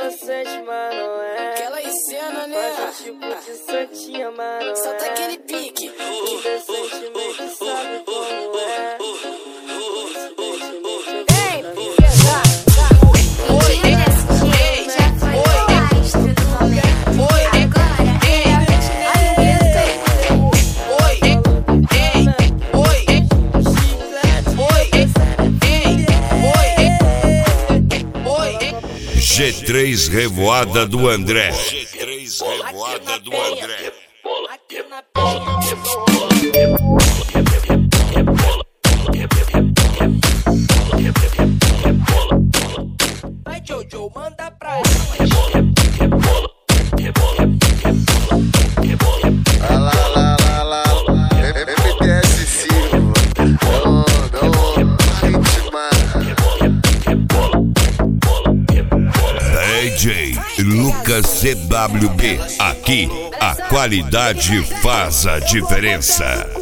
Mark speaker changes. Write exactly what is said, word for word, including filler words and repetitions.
Speaker 1: inocente, mas não é.
Speaker 2: Aquela cena, né?
Speaker 1: Faz o tipo de santinha, mas não é.
Speaker 2: Só tá aquele pique.
Speaker 1: Indecentemente sabe como é.
Speaker 2: Ei, pesado. Oi, ei, ei, oi, oi, agora é a vez de oi, ei, ei, oi, oi, ei, oi, oi.
Speaker 3: G três Revoada do André. G três Revoada do André.
Speaker 2: Aqui na penha. Vai, Jojo, manda pra ela.
Speaker 4: Ah lá, lá, lá, lá, M T S Silva, não, não,
Speaker 3: D J Lucas C W B. Aqui a qualidade faz a diferença.